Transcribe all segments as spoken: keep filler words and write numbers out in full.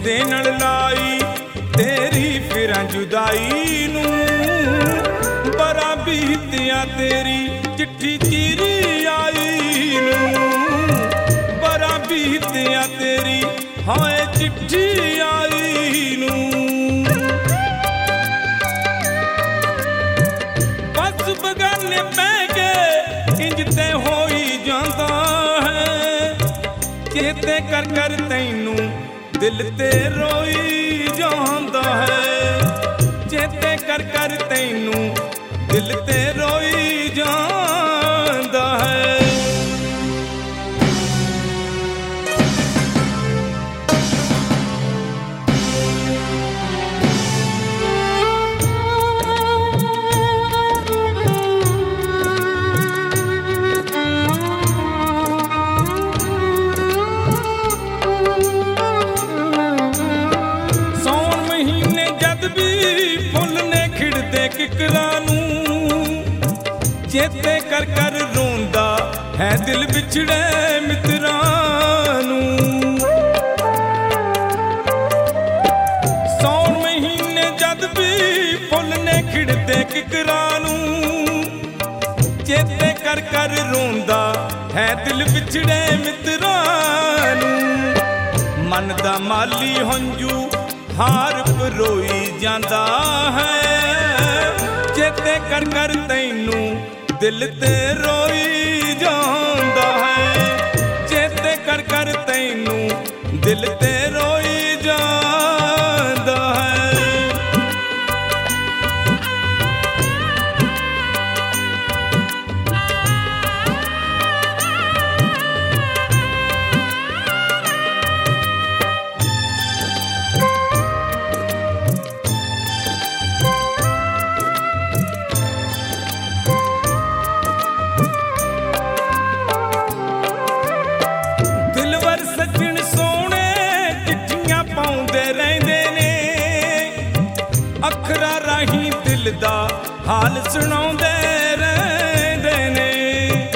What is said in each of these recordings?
ਦੇ ਨਾਲ ਲਾਈ ਤੇਰੀ ਫਿਰਾਂ ਜੁਦਾਈ ਨੂੰ। ਬੜਾ ਬੀਤਿਆ ਤੇਰੀ ਚਿੱਠੀ ਚੀਰੀ ਆਈ ਨੂੰ। ਬੜਾ ਬੀਤਿਆ ਤੇਰੀ ਹਾਏ ਚਿੱਠੀ ਆਈ ਨੂੰ। ਬਸ ਬਗਾਨੇ ਪੈ ਕੇ ਇੰਜ ਤੇ ਹੋਈ ਜਾਂਦਾ ਹੈ। ਚੇਤੇ ਕਰ ਕਰ ਤੈਨੂੰ ਦਿਲ ਤੇ ਰੋਈ ਜਾਂਦਾ ਹੈ। ਚੇਤੇ ਕਰ ਕਰ ਤੈਨੂੰ ਦਿਲ ਤੇ ਰੋਈ ਜਾਂਦਾ ਹੈ। ਕਿਕਰਾਂ ਨੂੰ ਚੇਤੇ ਕਰ ਕਰ ਰੋਂਦਾ ਹੈ ਦਿਲ ਵਿਛੜੇ ਮਿੱਤਰਾਂ ਨੂੰ। ਸੌਣ ਮਹੀਨੇ ਜਦ ਵੀ ਫੁੱਲ ਨੇ ਖਿੜਦੇ ਕਿਕਰਾਂ ਨੂੰ ਚੇਤੇ ਕਰ ਕਰ ਰੋਂਦਾ ਹੈ ਦਿਲ ਵਿਛੜੇ ਮਿੱਤਰਾਂ ਨੂੰ। ਮਨ ਦਾ ਮਾਲੀ ਹੰਝੂ ਹਾਰ ਪਰੋਈ ਜਾਂਦਾ ਹੈ। ਚੇਤੇ ਕਰ ਕਰ ਤੈਨੂੰ ਦਿਲ ਤੇ ਰੋਈ ਜਾਂਦਾ ਹੈ। ਚੇਤੇ ਕਰ ਕਰ ਤੈਨੂੰ ਦਿਲ ਤੇ ਰੋਈ ਜਾਂਦਾ ਹੈ। ਅੱਖਰਾਂ ਰਾਹੀਂ ਦਿਲ ਦਾ ਹਾਲ ਸੁਣਾਉਂਦੇ ਰਹਿੰਦੇ ਨੇ।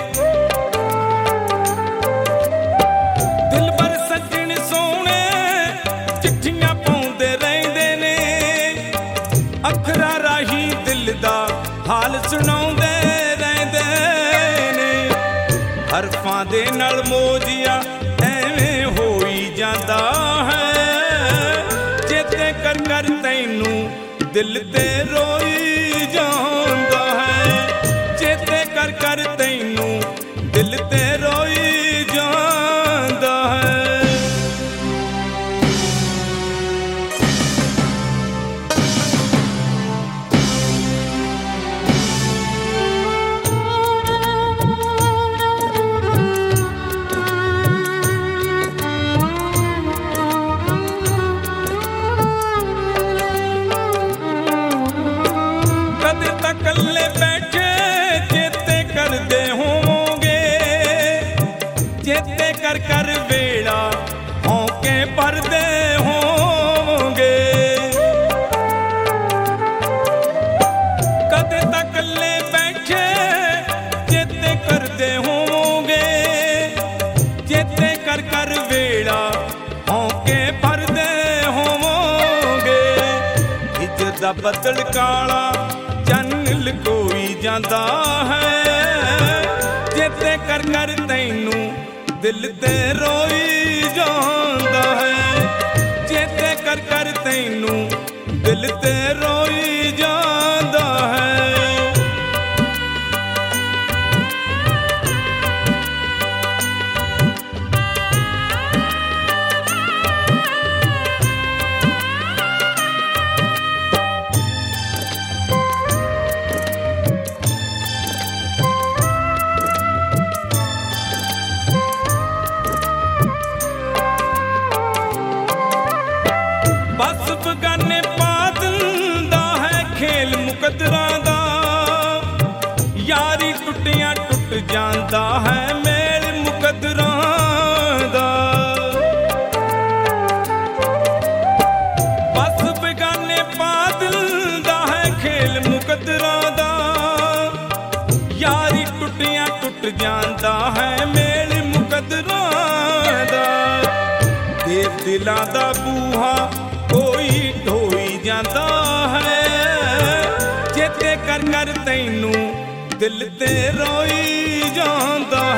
ਦਿਲ ਭਰ ਸੱਜਣ ਸੋਹਣੇ ਚਿੱਠੀਆਂ ਪਾਉਂਦੇ ਰਹਿੰਦੇ ਨੇ। ਅੱਖਰਾਂ ਰਾਹੀਂ ਦਿਲ ਦਾ ਹਾਲ ਸੁਣਾਉਂਦੇ ਰਹਿੰਦੇ ਨੇ। ਹਰਫਾਂ ਦੇ ਨਾਲ ਮੋਜੀਆ ਐਵੇਂ ਹੋਈ ਜਾਂਦਾ ਹੈ। ਚੇਤੇ ਕਰ ਕਰ ਤੈਨੂੰ ਦਿਲ ਤੇ ਰੋਈ ਜਾਂਦਾ ਹੈ। ਚੇਤੇ ਕਰ ਕਰ ਤੈਨੂੰ ਦਿਲ ਤੇ ਰੋਈ ਜਾਂਦਾ ਹੈ। ਕੱਲੇ ਬੈਠੇ ਚੇਤੇ ਕਰਦੇ ਹੋਵੋਗੇ। ਚੇਤੇ ਕਰ ਕਰ ਵੇਲਾ ਹੌਂਕੇ ਭਰਦੇ ਹੋਵੋਗੇ। ਕਦੇ ਤਾਂ ਕੱਲੇ ਬੈਠੇ ਚੇਤੇ ਕਰਦੇ ਹੋਵੋਗੇ। ਚੇਤੇ ਕਰ ਕਰ ਵੇਲਾ ਹੌਂਕੇ ਭਰਦੇ ਹੋਵੋਗੇ। ਇੱਜ਼ਤ ਦਾ ਬੱਦਲ ਕਾਲਾ ਚੰਨ ਲਕੋਈ ਜਾਂਦਾ ਹੈ। ਚੇਤੇ ਕਰ ਕਰ ਤੈਨੂੰ ਦਿਲ ਤੇ ਰੋਈ ਜਾਂਦਾ ਹੈ। ਚੇਤੇ ਕਰ ਕਰ ਤੈਨੂੰ ਦਿਲ ਤੇ ਰੋਈ ਜਾਂਦਾ ਹੈ। ਬਸ ਬਗਾਨੇ ਪਾ ਦਿੰਦਾ ਹੈ ਖੇਲ ਮੁਕੱਦਰਾਂ ਦਾ। ਯਾਰੀ ਟੁੱਟਿਆਂ ਟੁੱਟ ਜਾਂਦਾ ਹੈ ਮੇਲ ਮੁਕੱਦਰਾਂ ਦਾ। ਬਸ ਬਗਾਨੇ ਪਾ ਦਿੰਦਾ ਹੈ ਖੇਲ ਮੁਕੱਦਰਾਂ ਦਾ। ਯਾਰੀ ਟੁੱਟਿਆਂ ਟੁੱਟ ਜਾਂਦਾ ਹੈ ਮੇਲ ਮੁਕੱਦਰਾਂ ਦਾ। ਦੇਵ ਦਿਲਾਂ ਦਾ ਬੂਹਾ ਕੋਈ ਢੋਈ ਜਾਂਦਾ ਹੈ। ਚੇਤੇ ਕਰ ਕਰ ਤੈਨੂੰ ਦਿਲ ਤੇ ਰੋਈ ਜਾਂਦਾ